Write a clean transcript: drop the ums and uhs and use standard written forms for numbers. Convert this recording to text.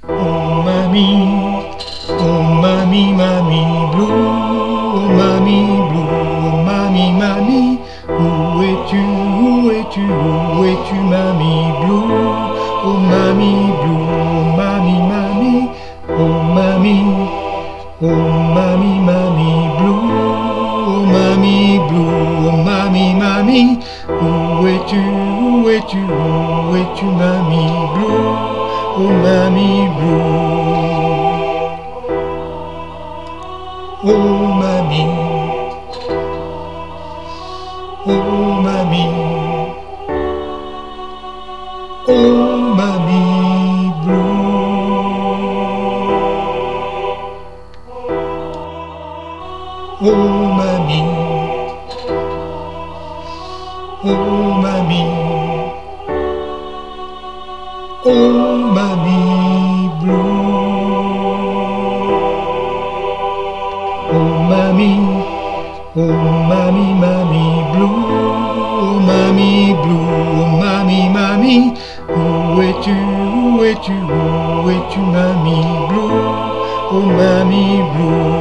Oh mamie, mamie blue, oh mamie, mamie, où es-tu, où es-tu, où es-tu, mamie blue, oh mamie blue, oh mamie, oh mamie, mamie blue, oh mamie blue, oh mamie, où es-tu, où es-tu, où es-tu, mamie blue, oh mamie blue. Oh mamie, oh mamie, oh mamie blue. Oh mamie, oh mamie, oh mamie blue. Oh mamie, mamie blue, oh mamie blue, oh mamie, où es-tu, où es-tu, où es-tu, mamie blue, oh mamie blue.